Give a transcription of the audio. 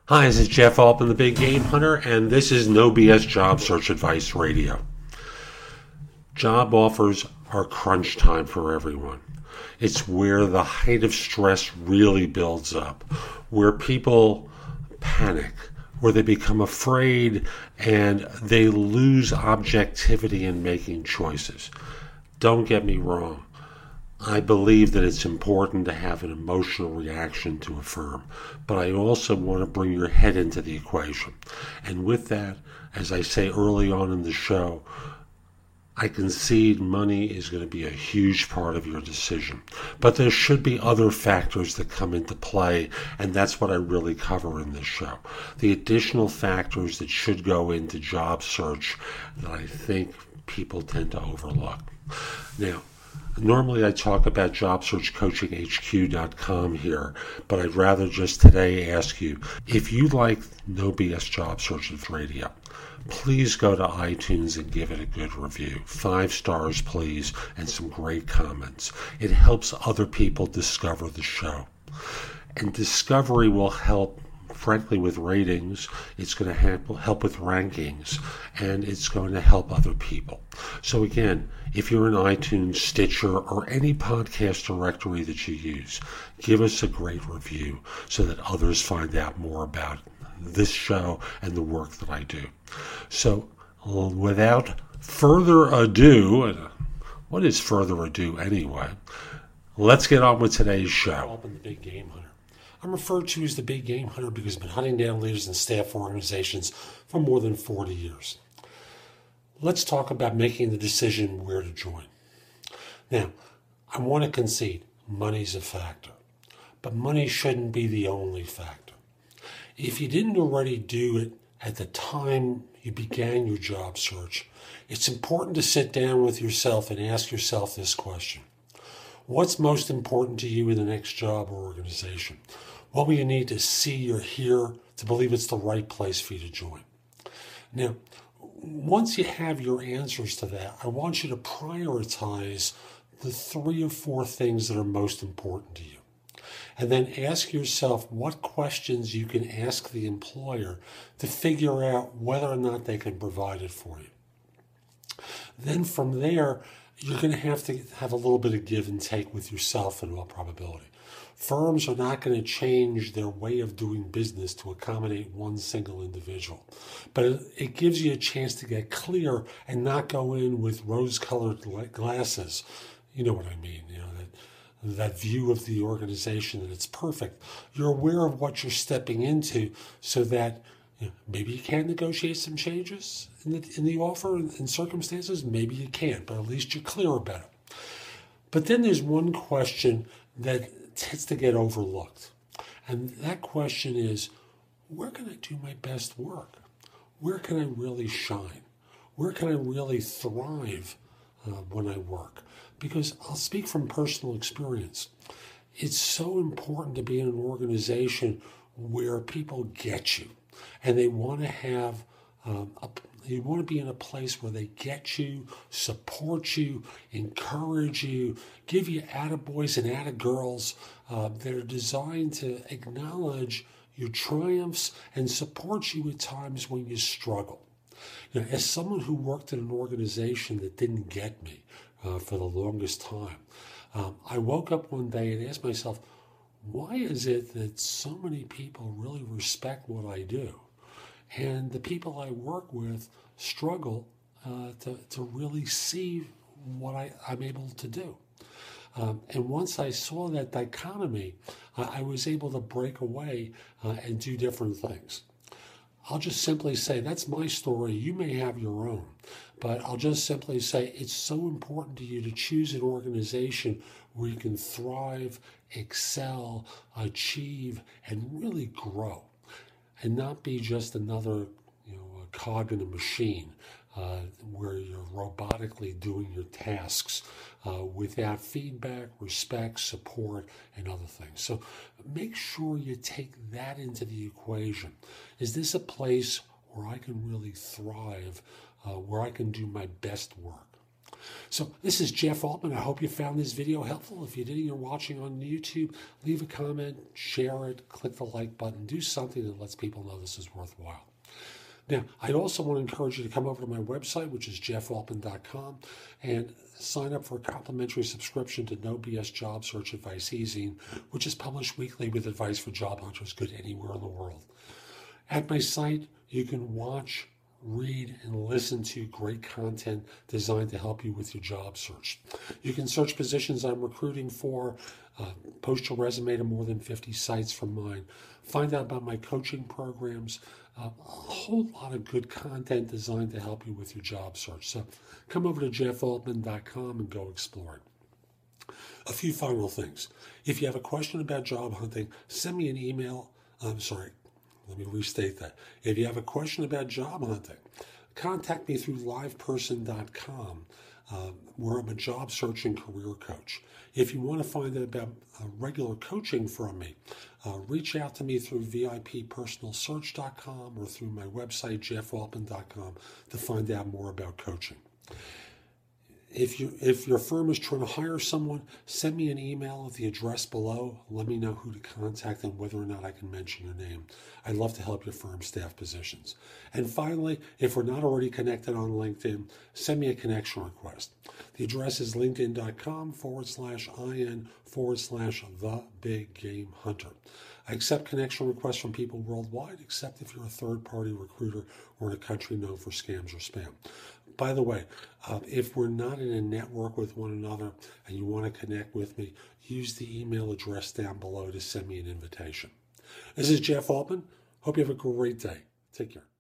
Hi, this is Jeff Altman, the Big Game Hunter, and this is No BS Job Search Advice Radio. Job offers are crunch time for everyone. It's where the height of stress really builds up, where people panic, where they become afraid, and they lose objectivity in making choices. Don't get me wrong. I believe that it's important to have an emotional reaction to a firm, but I also want to bring your head into the equation. And with that, as I say early on in the show, I concede money is going to be a huge part of your decision. But there should be other factors that come into play, and that's what I really cover in this show. The additional factors that should go into job search that I think people tend to overlook. Now, normally I talk about JobSearchCoachingHQ.com here, but I'd rather just today ask you, if you like No BS Job Search Radio, please go to iTunes and give it a good review. 5 stars, please, and some great comments. It helps other people discover the show. And discovery will help, frankly, with ratings. It's going to help with rankings, and it's going to help other people. So again, if you're in iTunes, Stitcher, or any podcast directory that you use, give us a great review so that others find out more about this show and the work that I do. So without further ado, what is further ado anyway? Let's get on with today's show. The Big Game Hunter. I'm referred to as the Big Game Hunter because I've been hunting down leaders and staff organizations for more than 40 years. Let's talk about making the decision where to join. Now, I want to concede money's a factor, but money shouldn't be the only factor. If you didn't already do it at the time you began your job search, it's important to sit down with yourself and ask yourself this question. What's most important to you in the next job or organization? What will you need to see or hear to believe it's the right place for you to join? Now, once you have your answers to that, I want you to prioritize the 3 or 4 things that are most important to you. And then ask yourself what questions you can ask the employer to figure out whether or not they can provide it for you. Then from there, you're going to have a little bit of give and take with yourself in all probability. Firms are not going to change their way of doing business to accommodate one single individual. But it gives you a chance to get clear and not go in with rose-colored glasses. You know what I mean, that view of the organization that it's perfect. You're aware of what you're stepping into so that maybe you can negotiate some changes in the offer and circumstances. Maybe you can't, but at least you're clear about it. But then there's one question that tends to get overlooked. And that question is, where can I do my best work? Where can I really shine? Where can I really thrive when I work? Because I'll speak from personal experience. It's so important to be in an organization where people get you. And they want to have, you want to be in a place where they get you, support you, encourage you, give you attaboys and attagirls that are designed to acknowledge your triumphs and support you at times when you struggle. As someone who worked in an organization that didn't get me for the longest time, I woke up one day and asked myself, why is it that so many people really respect what I do? And the people I work with struggle to really see what I'm able to do. And once I saw that dichotomy, I was able to break away and do different things. I'll just simply say, that's my story. You may have your own. But I'll just simply say it's so important to you to choose an organization where you can thrive, excel, achieve, and really grow. And not be just another a cog in a machine where you're robotically doing your tasks without feedback, respect, support, and other things. So make sure you take that into the equation. Is this a place where I can really thrive, where I can do my best work? So this is Jeff Altman. I hope you found this video helpful. If you did and you're watching on YouTube, leave a comment, share it, click the like button, do something that lets people know this is worthwhile. Now, I'd also want to encourage you to come over to my website, which is jeffaltman.com, and sign up for a complimentary subscription to No BS Job Search Advice e-zine, which is published weekly with advice for job hunters good anywhere in the world. At my site, you can watch, read, and listen to great content designed to help you with your job search. You can search positions I'm recruiting for, post your resume to more than 50 sites from mine, find out about my coaching programs, a whole lot of good content designed to help you with your job search. So come over to jeffaltman.com and go explore it. A few final things. If you have a question about job hunting, send me an email. Let me restate that. If you have a question about job hunting, contact me through liveperson.com, where I'm a job search and career coach. If you want to find out about regular coaching from me, reach out to me through VIPpersonalsearch.com or through my website, jeffaltman.com, to find out more about coaching. If your firm is trying to hire someone, send me an email at the address below. Let me know who to contact and whether or not I can mention your name. I'd love to help your firm staff positions. And finally, if we're not already connected on LinkedIn, send me a connection request. The address is linkedin.com/in/the-big-game-hunter. I accept connection requests from people worldwide, except if you're a third-party recruiter or in a country known for scams or spam. By the way, if we're not in a network with one another and you want to connect with me, use the email address down below to send me an invitation. This is Jeff Altman. Hope you have a great day. Take care.